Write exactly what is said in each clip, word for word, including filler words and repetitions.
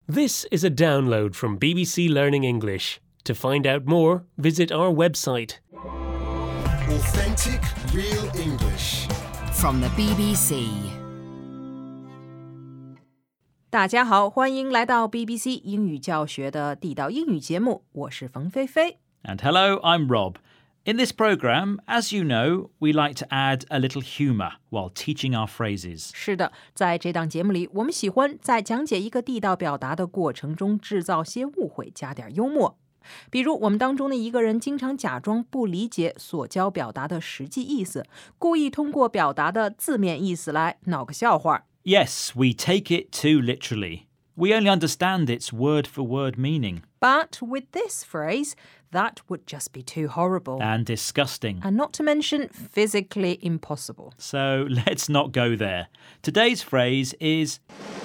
This is a download from B B C Learning English. To find out more, visit our website. Authentic, real English. From the B B C. 大家好，欢迎来到 B B C 英语教学的地道英语节目，我是冯菲菲。 And hello, I'm Rob. In this programme, as you know, we like to add a little humour while teaching our phrases. 是的，在这档节目里，我们喜欢在讲解一个地道表达的过程中制造些误会，加点幽默。比如我们当中的一个人经常假装不理解所教表达的实际意思，故意通过表达的字面意思来闹个笑话。 Yes, we take it too literally. We only understand its word-for-word meaning. But with this phrase, that would just be too horrible. And disgusting. And not to mention physically impossible. So let's not go there. Today's phrase is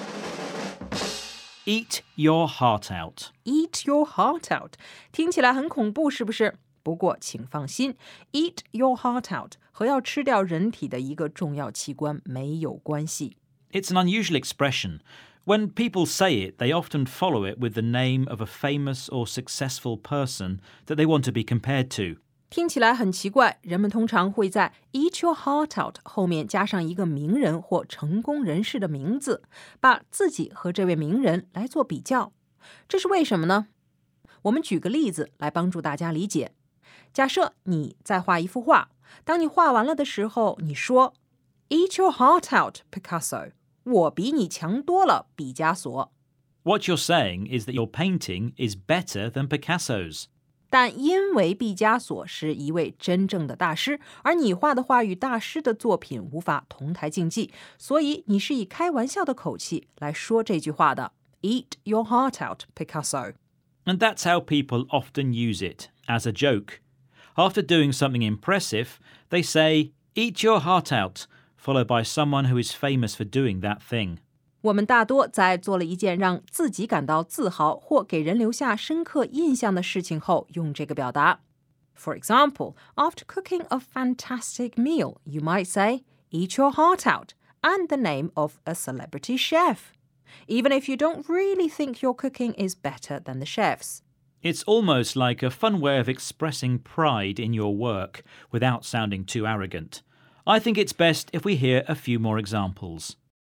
eat your heart out. Eat your heart out. 听起来很恐怖，是不是？不过请放心， eat your heart out 和要吃掉人体的一个重要器官没有关系。 It's an unusual expression. When people say it, they often follow it with the name of a famous or successful person that they want to be compared to. 听起来很奇怪，人们通常会在 eat your heart out 后面加上一个名人或成功人士的名字，把自己和这位名人来做比较。这是为什么呢？我们举个例子来帮助大家理解。假设你在画一幅画，当你画完了的时候，你说 eat your heart out, Picasso. 我比你强多了，毕加索。 What you're saying is that your painting is better than Picasso's. 但因为毕加索是一位真正的大师，而你画的画与大师的作品无法同台竞技，所以你是以开玩笑的口气来说这句话的。 Eat your heart out, Picasso. And that's how people often use it, as a joke. After doing something impressive, they say, eat your heart out, followed by someone who is famous for doing that thing. 我们大多在做了一件让自己感到自豪或给人留下深刻印象的事情后，用这个表达。For example, after cooking a fantastic meal, you might say, eat your heart out, and the name of a celebrity chef, even if you don't really think your cooking is better than the chef's. It's almost like a fun way of expressing pride in your work without sounding too arrogant. I think it's best if we hear a few more examples.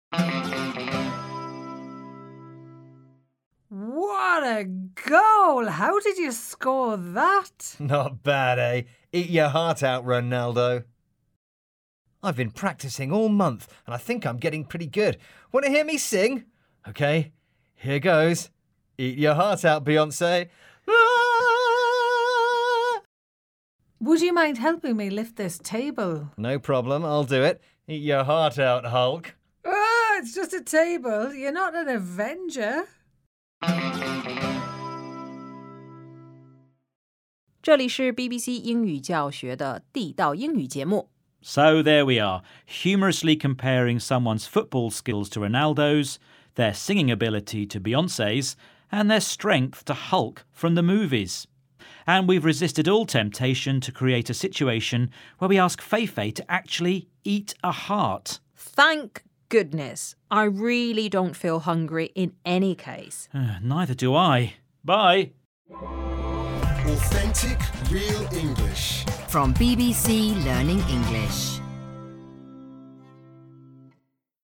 What a goal! How did you score that? Not bad, eh? Eat your heart out, Ronaldo. I've been practicing all month, and I think I'm getting pretty good. Want to hear me sing? Okay, here goes. Eat your heart out, Beyonce. Would you mind helping me lift this table? No problem, I'll do it. Eat your heart out, Hulk. Ah, it's just a table. You're not an Avenger. 这里是 B B C 英语教学的地道英语节目。 So there we are, humorously comparing someone's football skills to Ronaldo's, their singing ability to Beyonce's, and their strength to Hulk from the movies. And we've resisted all temptation to create a situation where we ask Feifei to actually eat a heart. Thank goodness. I really don't feel hungry in any case. Uh, neither do I. Bye. Authentic, real English. From B B C Learning English.